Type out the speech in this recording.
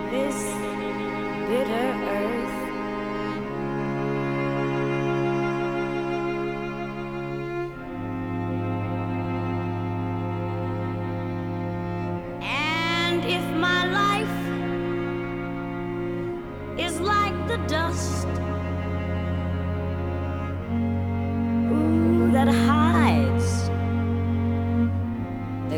this bitter earth. And if my life is like the dust, ooh, that high